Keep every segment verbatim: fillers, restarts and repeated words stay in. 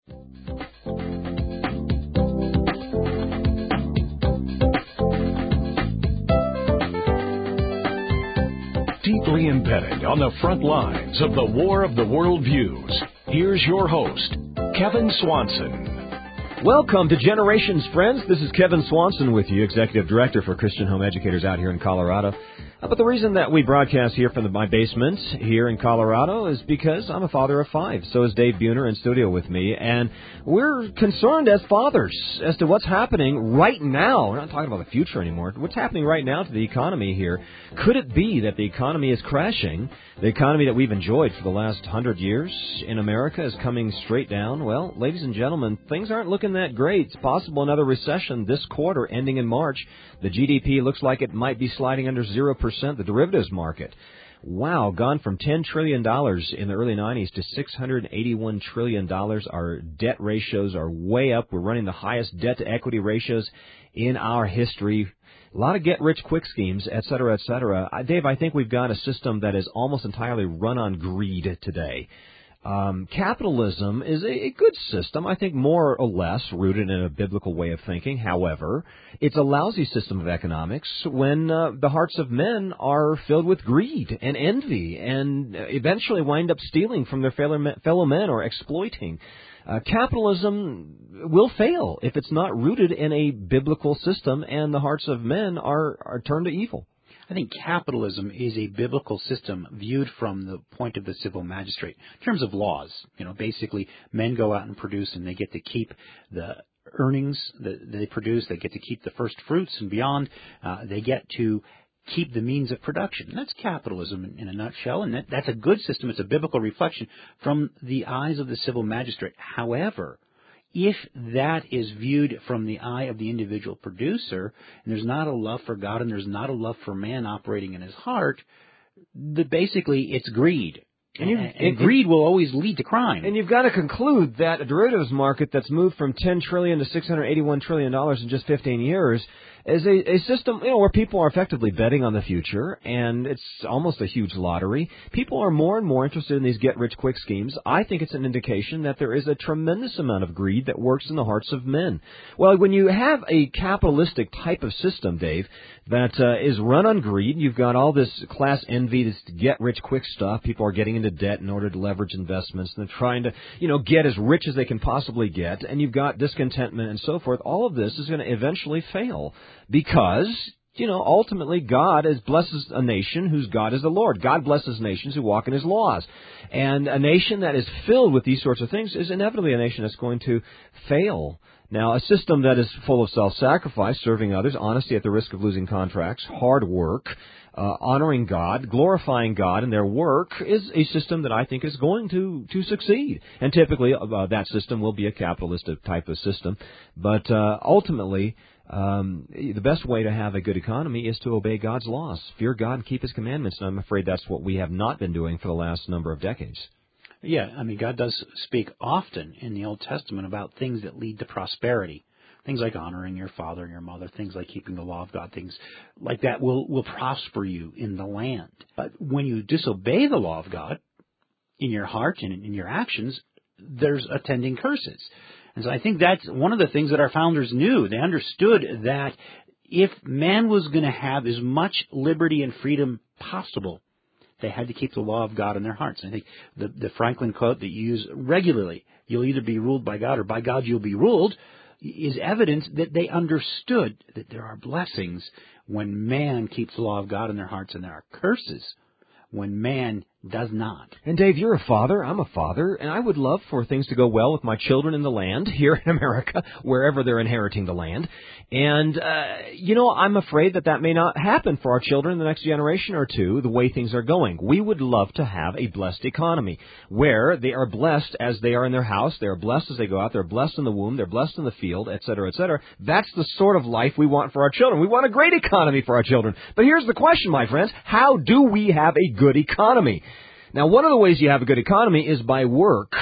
Deeply embedded on the front lines of the War of the World Views, here's your host, Kevin Swanson. Welcome to Generations, friends. This is Kevin Swanson with you, Executive Director for Christian Home Educators out here in Colorado. Uh, but the reason that we broadcast here from the, my basement here in Colorado is because I'm a father of five. So is Dave Buhner in studio with me. And we're concerned as fathers as to what's happening right now. We're not talking about the future anymore. What's happening right now to the economy here? Could it be that the economy is crashing? The economy that we've enjoyed for the last hundred years in America is coming straight down. Well, ladies and gentlemen, things aren't looking that great. It's possible another recession this quarter ending in March. The G D P looks like it might be sliding under zero percent, the derivatives market. Wow, gone from ten trillion dollars in the early nineties to six hundred eighty-one trillion dollars. Our debt ratios are way up. We're running the highest debt-to-equity ratios in our history. A lot of get-rich-quick schemes, et cetera, et cetera. Uh, Dave, I think we've got a system that is almost entirely run on greed today. Um, capitalism is a, a good system, I think more or less rooted in a biblical way of thinking. However, it's a lousy system of economics when uh, the hearts of men are filled with greed and envy and eventually wind up stealing from their fellow men or exploiting. Uh, capitalism will fail if it's not rooted in a biblical system and the hearts of men are, are turned to evil. I think capitalism is a biblical system viewed from the point of the civil magistrate in terms of laws. You know, basically, men go out and produce, and they get to keep the earnings that they produce. They get to keep the first fruits and beyond. Uh, they get to keep the means of production. And that's capitalism in, in a nutshell, and that, that's a good system. It's a biblical reflection from the eyes of the civil magistrate. However, if that is viewed from the eye of the individual producer, and there's not a love for God and there's not a love for man operating in his heart, the, basically it's greed. And, you, and, and greed will always lead to crime. And you've got to conclude that a derivatives market that's moved from ten trillion dollars to six hundred eighty-one trillion dollars in just fifteen years is a, a system, you know, where people are effectively betting on the future, and it's almost a huge lottery. People are more and more interested in these get-rich-quick schemes. I think it's an indication that there is a tremendous amount of greed that works in the hearts of men. Well, when you have a capitalistic type of system, Dave, that uh, is run on greed, you've got all this class envy, this get-rich-quick stuff. People are getting into debt in order to leverage investments, and they're trying to, you know, get as rich as they can possibly get, and you've got discontentment and so forth. All of this is going to eventually fail. Because, you know, ultimately God is blesses a nation whose God is the Lord. God blesses nations who walk in His laws. And a nation that is filled with these sorts of things is inevitably a nation that's going to fail. Now, a system that is full of self-sacrifice, serving others, honesty at the risk of losing contracts, hard work, uh, honoring God, glorifying God in their work is a system that I think is going to, to succeed. And typically uh, that system will be a capitalistic type of system. But uh, ultimately, Um, the best way to have a good economy is to obey God's laws, fear God and keep His commandments, and I'm afraid that's what we have not been doing for the last number of decades. Yeah, I mean, God does speak often in the Old Testament about things that lead to prosperity. Things like honoring your father and your mother, things like keeping the law of God, things like that will, will prosper you in the land. But when you disobey the law of God in your heart and in your actions, there's attending curses. And so I think that's one of the things that our founders knew. They understood that if man was going to have as much liberty and freedom possible, they had to keep the law of God in their hearts. And I think the, the Franklin quote that you use regularly, you'll either be ruled by God or by God you'll be ruled, is evidence that they understood that there are blessings when man keeps the law of God in their hearts, and there are curses when man does not. And Dave, you're a father, I'm a father, and I would love for things to go well with my children in the land here in America, wherever they're inheriting the land. And, uh, you know, I'm afraid that that may not happen for our children in the next generation or two, the way things are going. We would love to have a blessed economy where they are blessed as they are in their house, they are blessed as they go out, they're blessed in the womb, they're blessed in the field, et cetera, et cetera. That's the sort of life we want for our children. We want a great economy for our children. But here's the question, my friends. How do we have a good economy? Now, one of the ways you have a good economy is by work.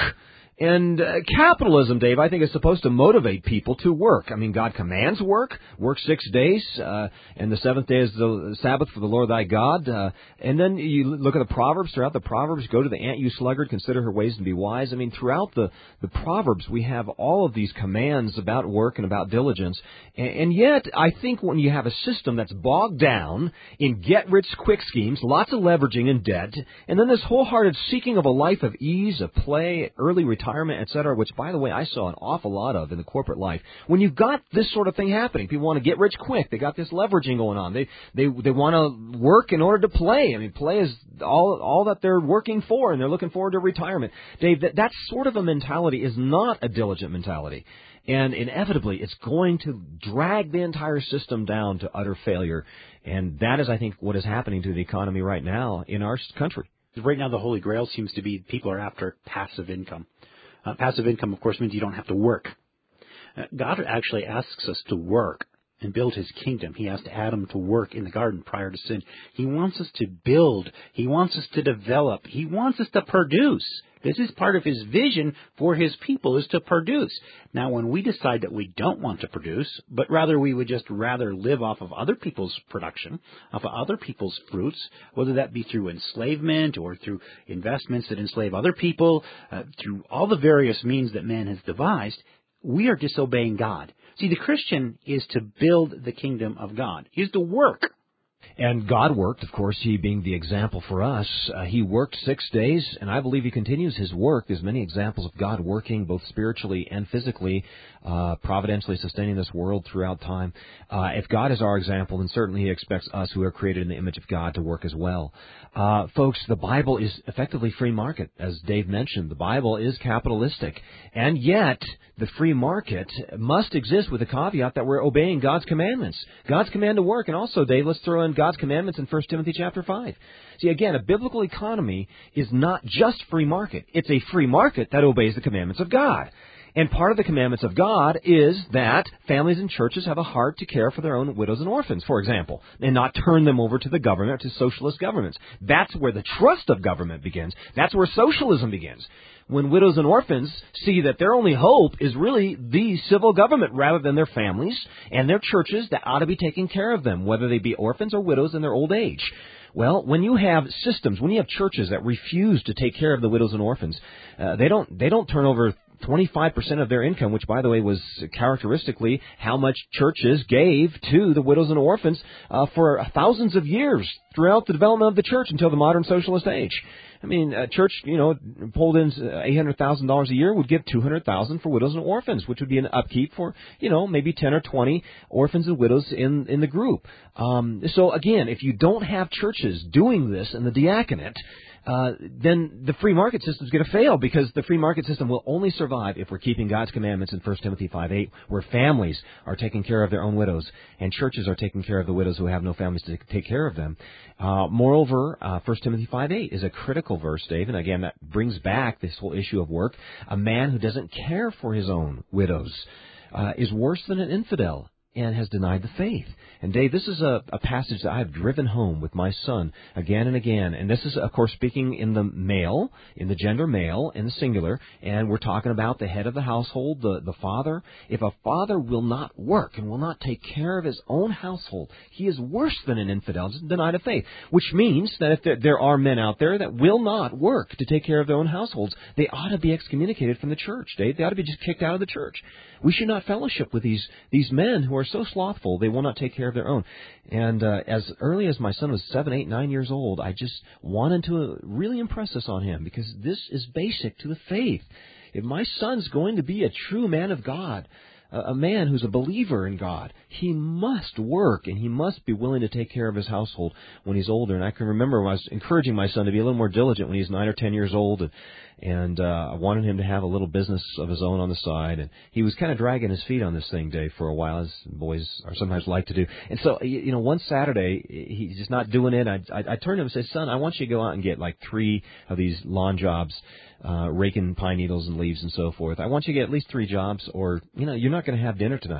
And uh, capitalism, Dave, I think is supposed to motivate people to work. I mean, God commands work, work six days, uh, and the seventh day is the Sabbath for the Lord thy God. Uh, and then you look at the Proverbs. Throughout the Proverbs, go to the ant, you sluggard, consider her ways and be wise. I mean, throughout the, the Proverbs, we have all of these commands about work and about diligence. And, and yet, I think when you have a system that's bogged down in get-rich-quick schemes, lots of leveraging and debt, and then this wholehearted seeking of a life of ease, of play, early retirement, et cetera, which, by the way, I saw an awful lot of in the corporate life. When you've got this sort of thing happening, people want to get rich quick. They got this leveraging going on. They they they want to work in order to play. I mean, play is all all that they're working for, and they're looking forward to retirement. Dave, that, that sort of a mentality is not a diligent mentality. And inevitably, it's going to drag the entire system down to utter failure. And that is, I think, what is happening to the economy right now in our country. Right now, the Holy Grail seems to be people are after passive income. Uh, passive income, of course, means you don't have to work. Uh, God actually asks us to work and build His kingdom. He asked Adam to work in the garden prior to sin. He wants us to build. He wants us to develop. He wants us to produce. This is part of His vision for His people, is to produce. Now, when we decide that we don't want to produce, but rather we would just rather live off of other people's production, off of other people's fruits, whether that be through enslavement or through investments that enslave other people, uh, through all the various means that man has devised, we are disobeying God. See, the Christian is to build the kingdom of God. He is to work. And God worked, of course, He being the example for us. Uh, he worked six days, and I believe He continues His work. There's many examples of God working both spiritually and physically, uh, providentially sustaining this world throughout time. Uh, if God is our example, then certainly He expects us who are created in the image of God to work as well. Uh, folks, the Bible is effectively free market. As Dave mentioned, the Bible is capitalistic. And yet, the free market must exist with the caveat that we're obeying God's commandments. God's command to work. And also, Dave, let's throw in God's commandments in First Timothy chapter five. See, again, a biblical economy is not just free market. It's a free market that obeys the commandments of God. And part of the commandments of God is that families and churches have a heart to care for their own widows and orphans, for example, and not turn them over to the government, to socialist governments. That's where the trust of government begins. That's where socialism begins. When widows and orphans see that their only hope is really the civil government rather than their families and their churches that ought to be taking care of them, whether they be orphans or widows in their old age. Well, when you have systems, when you have churches that refuse to take care of the widows and orphans, uh, they don't they don't turn over twenty-five percent of their income, which, by the way, was characteristically how much churches gave to the widows and orphans uh, for thousands of years throughout the development of the church until the modern socialist age. I mean, a church, you know, pulled in eight hundred thousand dollars a year would give two hundred thousand dollars for widows and orphans, which would be an upkeep for, you know, maybe ten or twenty orphans and widows in, in the group. Um, so, again, if you don't have churches doing this in the diaconate, Uh, then the free market system is going to fail, because the free market system will only survive if we're keeping God's commandments in First Timothy five eight, where families are taking care of their own widows and churches are taking care of the widows who have no families to take care of them. Uh, moreover, uh, First Timothy five eight is a critical verse, Dave, and again, that brings back this whole issue of work. A man who doesn't care for his own widows uh, is worse than an infidel and has denied the faith. And Dave, this is a, a passage that I have driven home with my son again and again. And this is, of course, speaking in the male, in the gender male, in the singular. And we're talking about the head of the household, the, the father. If a father will not work and will not take care of his own household, he is worse than an infidel, denied of faith. Which means that if there, there are men out there that will not work to take care of their own households, they ought to be excommunicated from the church, Dave. They ought to be just kicked out of the church. We should not fellowship with these, these men who are so slothful they will not take care of their own. And uh, as early as my son was seven, eight, nine years old, I just wanted to really impress this on him, because this is basic to the faith. If my son's going to be a true man of God, a man who's a believer in God, he must work, and he must be willing to take care of his household when he's older. And I can remember when I was encouraging my son to be a little more diligent when he was nine or ten years old, and, and uh, I wanted him to have a little business of his own on the side. And he was kind of dragging his feet on this thing, Dave, for a while, as boys are sometimes like to do. And so, you know, one Saturday, he's just not doing it. I, I, I turned to him and said, "Son, I want you to go out and get like three of these lawn jobs, uh, raking pine needles and leaves and so forth. I want you to get at least three jobs, or, you know, you're not going to have dinner tonight."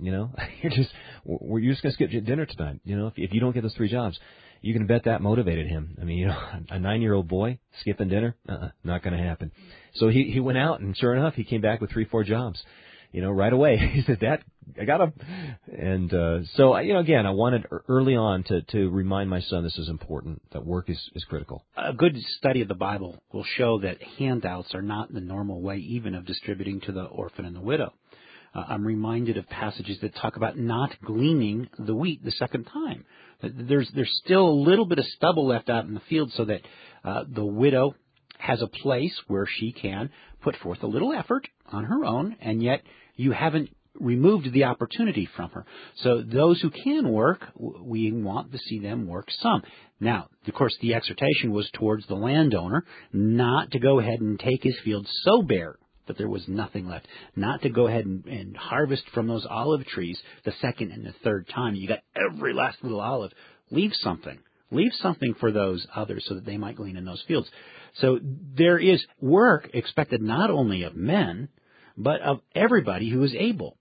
You know, you're just we're you're just going to skip dinner tonight. You know, if, if you don't get those three jobs, you can bet that motivated him. I mean, you know, a nine-year-old boy skipping dinner, uh-uh, not going to happen. So he he went out, and sure enough, he came back with three, four jobs. You know, right away. He said, Dad, I got him. And uh, so, you know, again, I wanted early on to, to remind my son this is important, that work is, is critical. A good study of the Bible will show that handouts are not the normal way even of distributing to the orphan and the widow. Uh, I'm reminded of passages that talk about not gleaning the wheat the second time. There's, there's still a little bit of stubble left out in the field so that uh, the widow has a place where she can put forth a little effort on her own, and yet you haven't removed the opportunity from her. So those who can work, we want to see them work some. Now, of course, the exhortation was towards the landowner not to go ahead and take his field so bare that there was nothing left, not to go ahead and, and harvest from those olive trees the second and the third time. You got every last little olive. Leave something. Leave something for those others so that they might glean in those fields. So there is work expected not only of men, but of everybody who is able.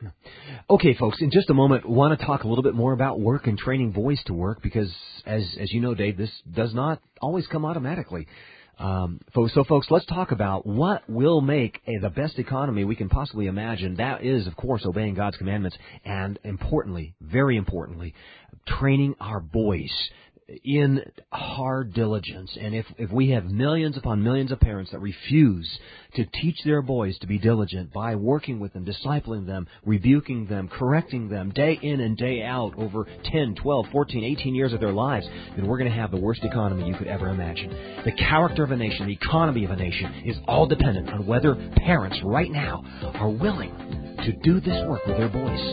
Okay, folks, in just a moment, we want to talk a little bit more about work and training boys to work because, as as you know, Dave, this does not always come automatically. Um, so, folks, let's talk about what will make a, the best economy we can possibly imagine. That is, of course, obeying God's commandments and, importantly, very importantly, training our boys in hard diligence. And if, if we have millions upon millions of parents that refuse to teach their boys to be diligent by working with them, discipling them, rebuking them, correcting them day in and day out over ten, twelve, fourteen, eighteen years of their lives, then we're going to have the worst economy you could ever imagine. The character of a nation, the economy of a nation is all dependent on whether parents right now are willing to do this work with their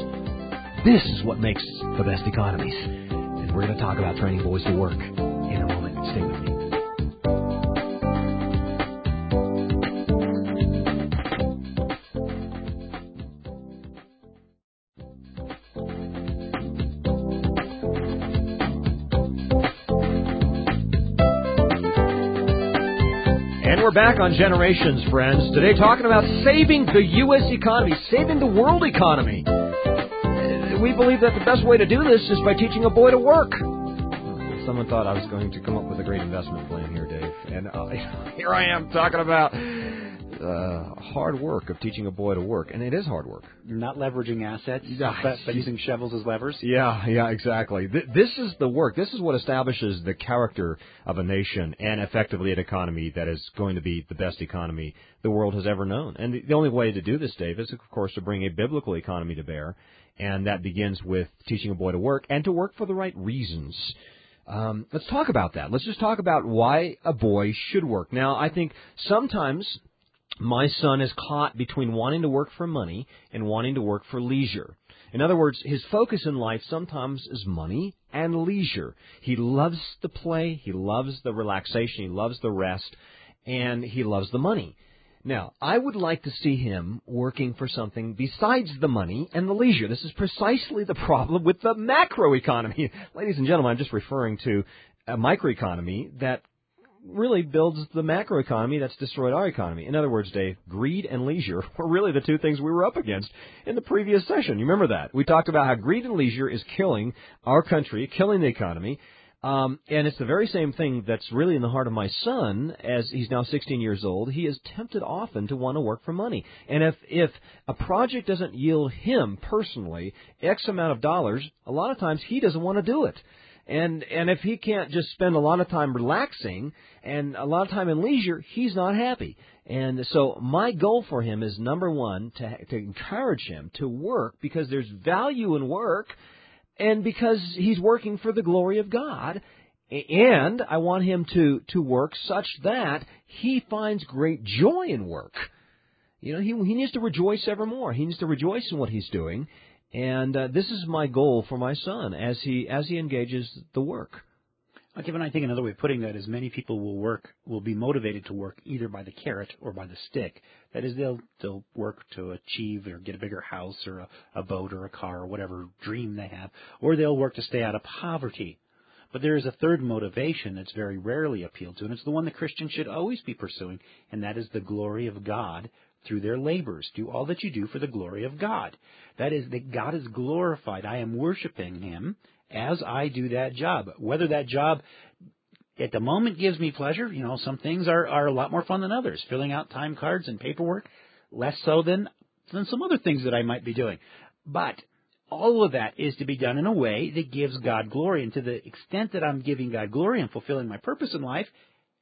boys. This is what makes the best economies. We're going to talk about training boys to work in a moment. Stay with me. And we're back on Generations, friends. Today talking about saving the U S economy, saving the world economy. We believe that the best way to do this is by teaching a boy to work. Someone thought I was going to come up with a great investment plan here, Dave. And uh, here I am talking about uh, hard work of teaching a boy to work. And it is hard work. Not leveraging assets, but, but using shovels as levers. Yeah, yeah, exactly. Th- this is the work. This is what establishes the character of a nation and effectively an economy that is going to be the best economy the world has ever known. And the, the only way to do this, Dave, is, of course, to bring a biblical economy to bear. And that begins with teaching a boy to work and to work for the right reasons. Um, let's talk about that. Let's just talk about why a boy should work. Now, I think sometimes my son is caught between wanting to work for money and wanting to work for leisure. In other words, his focus in life sometimes is money and leisure. He loves the play, he loves the relaxation, he loves the rest, and he loves the money. Now, I would like to see him working for something besides the money and the leisure. This is precisely the problem with the macroeconomy. Ladies and gentlemen, I'm just referring to a microeconomy that really builds the macroeconomy that's destroyed our economy. In other words, Dave, greed and leisure were really the two things we were up against in the previous session. You remember that? We talked about how greed and leisure is killing our country, killing the economy. Um, and it's the very same thing that's really in the heart of my son. As he's now sixteen years old, he is tempted often to want to work for money. And if, if a project doesn't yield him personally X amount of dollars, a lot of times he doesn't want to do it. And and if he can't just spend a lot of time relaxing and a lot of time in leisure, he's not happy. And so my goal for him is, number one, to to encourage him to work because there's value in work. And because he's working for the glory of God, and I want him to, to work such that he finds great joy in work. You know, he he needs to rejoice evermore. He needs to rejoice in what he's doing, and uh, this is my goal for my son as he as he engages the work. Uh, Kevin, I think another way of putting that is many people will work, will be motivated to work either by the carrot or by the stick. That is, they'll they'll work to achieve or get a bigger house or a, a boat or a car or whatever dream they have, or they'll work to stay out of poverty. But there is a third motivation that's very rarely appealed to, and it's the one that Christians should always be pursuing, and that is the glory of God through their labors. Do all that you do for the glory of God. That is, that God is glorified. I am worshiping Him as I do that job. Whether that job at the moment gives me pleasure, you know, some things are, are a lot more fun than others. Filling out time cards and paperwork, less so than, than some other things that I might be doing. But all of that is to be done in a way that gives God glory. And to the extent that I'm giving God glory and fulfilling my purpose in life,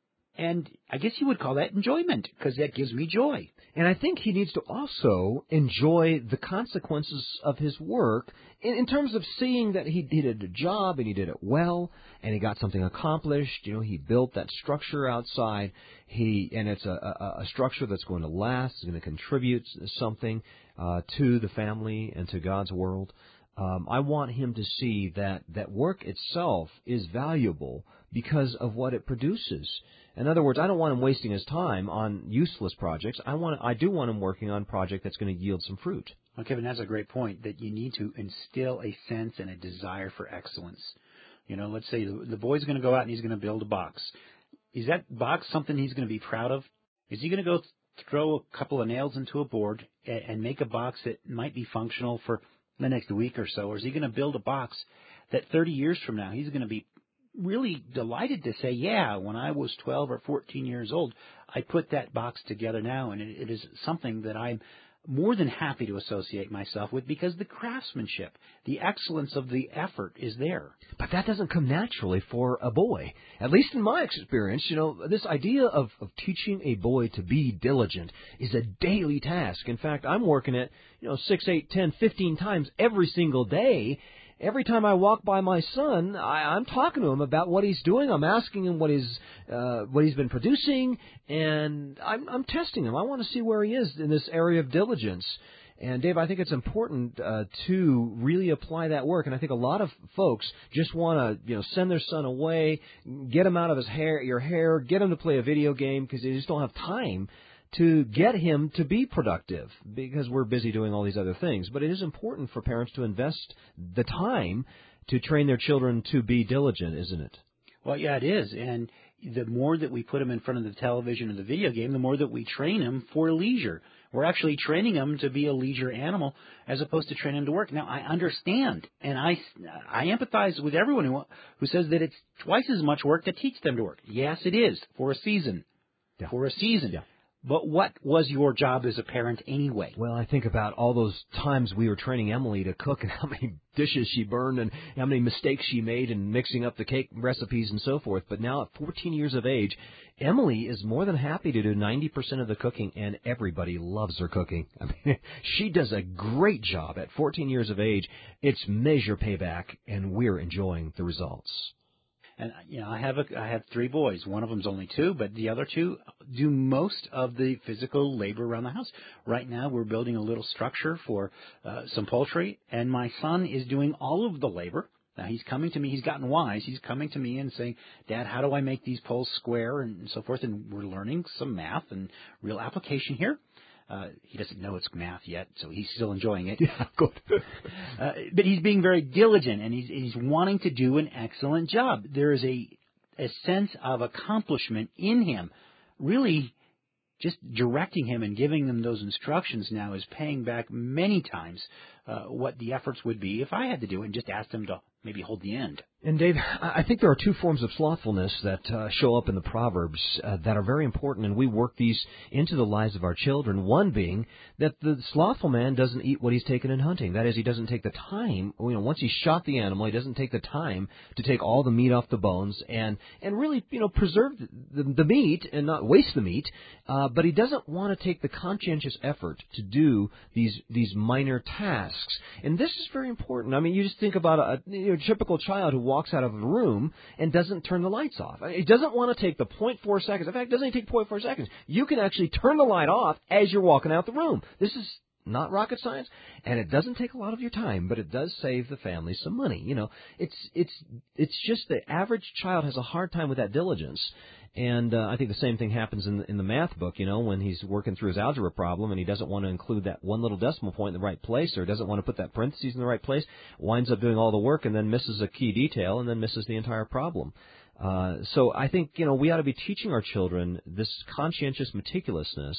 and I guess you would call that enjoyment, because that gives me joy. And I think he needs to also enjoy the consequences of his work in, in terms of seeing that he did a job and he did it well and he got something accomplished. You know, he built that structure outside. He and it's a, a, a structure that's going to last, is going to contribute something uh, to the family and to God's world. Um, I want him to see that that work itself is valuable because of what it produces. In other words, I don't want him wasting his time on useless projects. I want, I do want him working on a project that's going to yield some fruit. Well, Kevin, that's a great point, that you need to instill a sense and a desire for excellence. You know, let's say the, the boy's going to go out and he's going to build a box. Is that box something he's going to be proud of? Is he going to go th- throw a couple of nails into a board and, and make a box that might be functional for the next week or so? Or is he going to build a box that thirty years from now he's going to be really delighted to say, yeah, when I was twelve or fourteen years old, I put that box together now, and it, it is something that I'm more than happy to associate myself with, because the craftsmanship, the excellence of the effort is there. But that doesn't come naturally for a boy. At least in my experience, you know, this idea of, of teaching a boy to be diligent is a daily task. In fact, I'm working it, you know, six, eight, ten, fifteen times every single day. Every time I walk by my son, I, I'm talking to him about what he's doing. I'm asking him what he's uh, what he's been producing, and I'm, I'm testing him. I want to see where he is in this area of diligence. And Dave, I think it's important uh, to really apply that work. And I think a lot of folks just want to, you know, send their son away, get him out of his hair, your hair, get him to play a video game because they just don't have time to get him to be productive because we're busy doing all these other things. But it is important for parents to invest the time to train their children to be diligent, isn't it? Well, yeah, it is. And the more that we put them in front of the television or the video game, the more that we train them for leisure. We're actually training them to be a leisure animal as opposed to training them to work. Now, I understand, and I, I empathize with everyone who, who says that it's twice as much work to teach them to work. Yes, it is, for a season. Yeah. For a season. Yeah. But what was your job as a parent anyway? Well, I think about all those times we were training Emily to cook and how many dishes she burned and how many mistakes she made in mixing up the cake recipes and so forth. But now at fourteen years of age, Emily is more than happy to do ninety percent of the cooking, and everybody loves her cooking. I mean, she does a great job at fourteen years of age. It's measure payback, and we're enjoying the results. And, you know, I have a, I have three boys. One of them's only two, but the other two do most of the physical labor around the house. Right now, we're building a little structure for uh, some poultry, and my son is doing all of the labor. Now, he's coming to me. He's gotten wise. He's coming to me and saying, Dad, how do I make these poles square and so forth? And we're learning some math and real application here. Uh, he doesn't know it's math yet, so he's still enjoying it. Yeah, good. uh, but he's being very diligent, and he's, he's wanting to do an excellent job. There is a, a sense of accomplishment in him. Really, just directing him and giving him those instructions now is paying back many times uh, what the efforts would be if I had to do it and just asked him to maybe hold the end. And Dave, I think there are two forms of slothfulness that uh, show up in the Proverbs uh, that are very important, and we work these into the lives of our children. One being that the slothful man doesn't eat what he's taken in hunting. That is, he doesn't take the time. You know, once he's shot the animal, he doesn't take the time to take all the meat off the bones and and really, you know, preserve the, the, the meat and not waste the meat. Uh, but he doesn't want to take the conscientious effort to do these these minor tasks. And this is very important. I mean, you just think about a, you know, a typical child who walks out of a room and doesn't turn the lights off. He doesn't want to take the zero point four seconds. In fact, it doesn't even take zero point four seconds. You can actually turn the light off as you're walking out the room. This is not rocket science, and it doesn't take a lot of your time, but it does save the family some money. You know, it's it's it's just the average child has a hard time with that diligence. And uh, I think the same thing happens in the, in the math book, you know, when he's working through his algebra problem and he doesn't want to include that one little decimal point in the right place or doesn't want to put that parentheses in the right place, winds up doing all the work and then misses a key detail and then misses the entire problem. Uh, so I think, you know, we ought to be teaching our children this conscientious meticulousness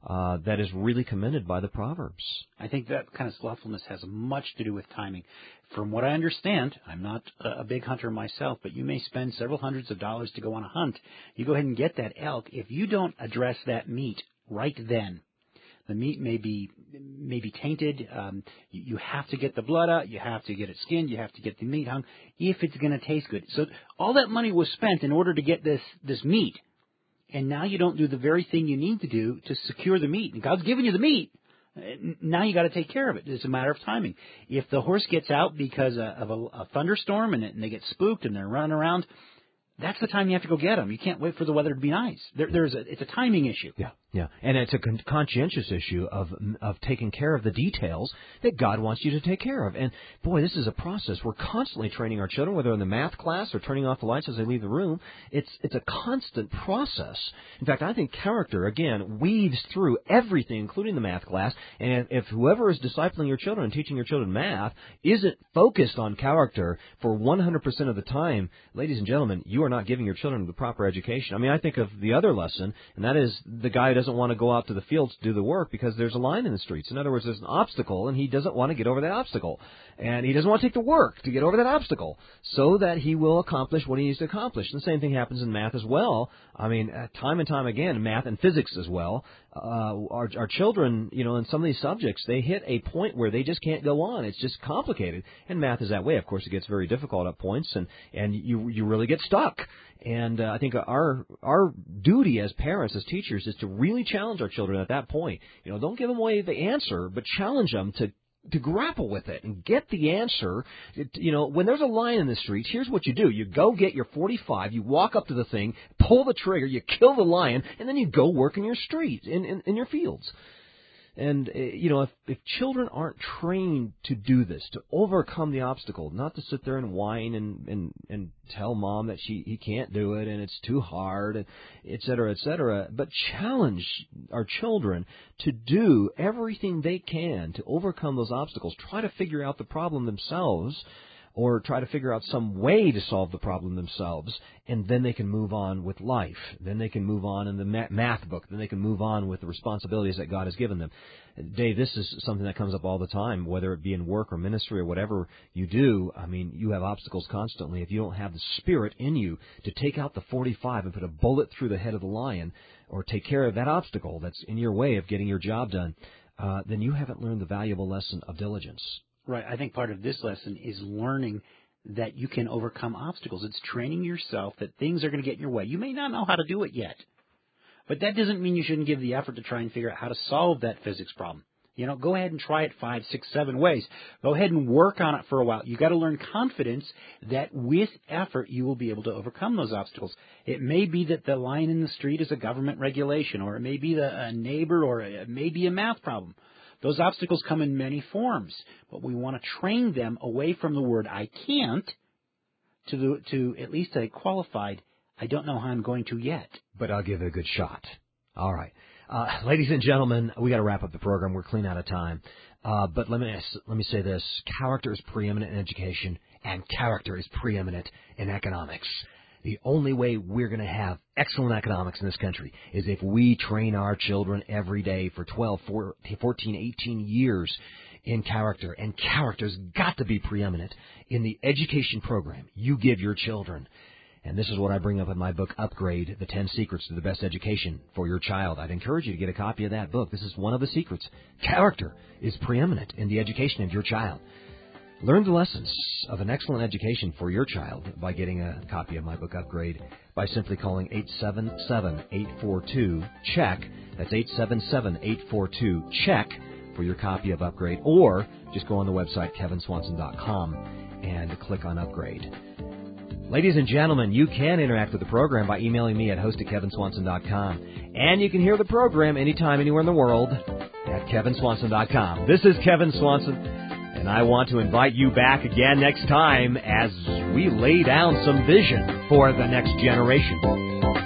uh, that is really commended by the Proverbs. I think that kind of slothfulness has much to do with timing. From what I understand, I'm not a big hunter myself, but you may spend several hundreds of dollars to go on a hunt. You go ahead and get that elk. If you don't address that meat right then, the meat may be may be tainted. Um, you, you have to get the blood out. You have to get it skinned. You have to get the meat hung if it's going to taste good. So all that money was spent in order to get this this meat, and now you don't do the very thing you need to do to secure the meat. And God's given you the meat. Now you got to take care of it. It's a matter of timing. If the horse gets out because of a, a thunderstorm and, it, and they get spooked and they're running around, that's the time you have to go get them. You can't wait for the weather to be nice. There, there's a, it's a timing issue. Yeah, yeah, and it's a con- conscientious issue of of taking care of the details that God wants you to take care of. And boy, this is a process. We're constantly training our children, whether in the math class or turning off the lights as they leave the room. It's it's a constant process. In fact, I think character again weaves through everything, including the math class. And if whoever is discipling your children and teaching your children math isn't focused on character for one hundred percent of the time, ladies and gentlemen, you are not giving your children the proper education. I mean, I think of the other lesson, and that is the guy who doesn't want to go out to the fields to do the work because there's a line in the streets. In other words, there's an obstacle, and he doesn't want to get over that obstacle. And he doesn't want to take the work to get over that obstacle so that he will accomplish what he needs to accomplish. And the same thing happens in math as well. I mean, time and time again, math and physics as well. Uh, our, our children, you know, in some of these subjects, they hit a point where they just can't go on. It's just complicated. And math is that way. Of course, it gets very difficult at points, and, and you you really get stuck. And uh, I think our our duty as parents, as teachers, is to really challenge our children at that point. You know, don't give them away the answer, but challenge them to to grapple with it and get the answer. It, you know, when there's a lion in the streets, here's what you do. You go get your forty-five, you walk up to the thing, pull the trigger, you kill the lion, and then you go work in your streets, in, in, in your fields. And, uh, you know, if, if children aren't trained to do this, to overcome the obstacle, not to sit there and whine and, and, and tell mom that she he can't do it and it's too hard, and et cetera, et cetera, but challenge our children to do everything they can to overcome those obstacles, try to figure out the problem themselves, or try to figure out some way to solve the problem themselves, and then they can move on with life. Then they can move on in the math book. Then they can move on with the responsibilities that God has given them. Dave, this is something that comes up all the time, whether it be in work or ministry or whatever you do. I mean, you have obstacles constantly. If you don't have the spirit in you to take out the forty-five and put a bullet through the head of the lion, or take care of that obstacle that's in your way of getting your job done, uh, then you haven't learned the valuable lesson of diligence. Right. I think part of this lesson is learning that you can overcome obstacles. It's training yourself that things are going to get in your way. You may not know how to do it yet, but that doesn't mean you shouldn't give the effort to try and figure out how to solve that physics problem. You know, go ahead and try it five, six, seven ways. Go ahead and work on it for a while. You got to learn confidence that with effort you will be able to overcome those obstacles. It may be that the line in the street is a government regulation, or it may be the, a neighbor, or it may be a math problem. Those obstacles come in many forms, but we want to train them away from the word I can't to the, to at least a qualified I don't know how I'm going to yet. But I'll give it a good shot. All right. Uh, ladies and gentlemen, we got to wrap up the program. We're clean out of time. Uh, but let me let me say this. Character is preeminent in education, and character is preeminent in economics. The only way we're going to have excellent economics in this country is if we train our children every day for twelve, fourteen, eighteen years in character. And character's got to be preeminent in the education program you give your children. And this is what I bring up in my book, Upgrade, The ten Secrets to the Best Education for Your Child. I'd encourage you to get a copy of that book. This is one of the secrets. Character is preeminent in the education of your child. Learn the lessons of an excellent education for your child by getting a copy of my book, Upgrade, by simply calling eight seven seven, eight four two, CHECK. That's eight seven seven, eight four two, CHECK for your copy of Upgrade. Or just go on the website, kevin swanson dot com, and click on Upgrade. Ladies and gentlemen, you can interact with the program by emailing me at host at kevin swanson dot com. And you can hear the program anytime, anywhere in the world at kevin swanson dot com. This is Kevin Swanson, and I want to invite you back again next time as we lay down some vision for the next generation.